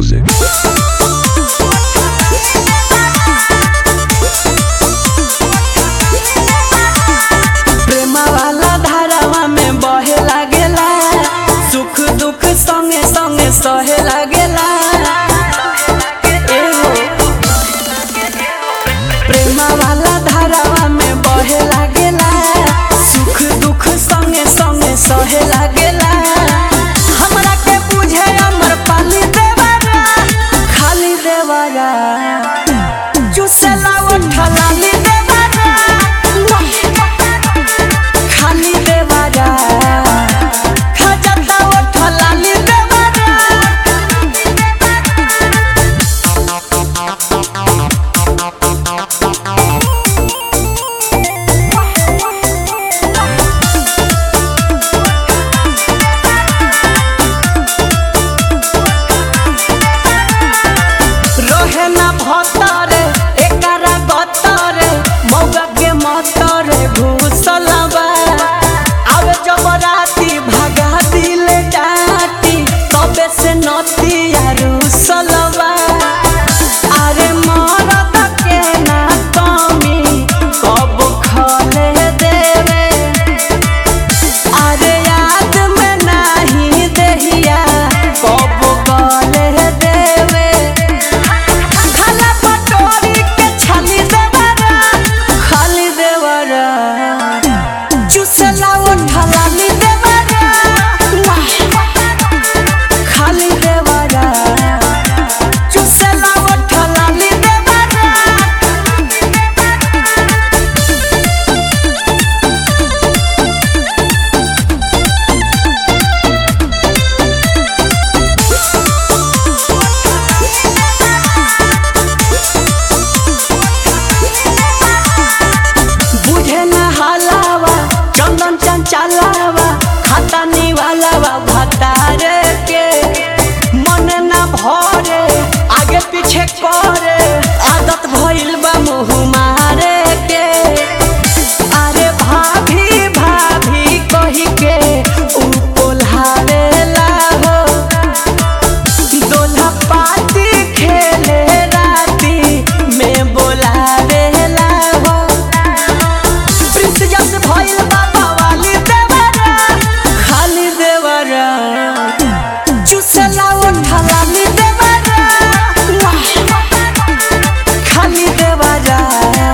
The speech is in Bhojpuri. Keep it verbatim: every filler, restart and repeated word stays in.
music. प्रेम वाला धारावा में बहे लागेला, सुख दुख संगे संगे सहे लागेला। प्रेम वाला धारावा में बहे लागेला, सुख दुख संगे संगे सहे लागेला। हमरा के बुझे अमर पाली देवरा, खाली देवरा चुसेला उठला ली देवरा, खाली देवरा खजता उठला ली देवरा। रोहे ना भतरे एकरा गतरे, मौगा के मतरे घुसलबा। आवे जब राती भागा दिले डाटी, तबे से नतिया रुसलबा। अरे मरद के ना कमी कब खले देवे, अरे याद में नाही देहिया कब गले देवे। खाला पटोरी के छाली देवरा, खाली देवरा चुसला उठला ली देवरा, खाली देवरा चुसला उठला ली देवरा। बुझे न हलावा चंदन चंचलावा, खाता निवालावा भतारे के मन न भरे, आगे पीछे करे आदत भइल बा मुँह मारे के। अरे भाभी भाभी कही के उ कोल्हावेला हो, दोल्हा पाती खेले राती में बोलावेला हो। प्रिंस जस भइल बाबा वाली देवरा, खाली देवरा चुसला उठला ली देवरा, खाली देवरा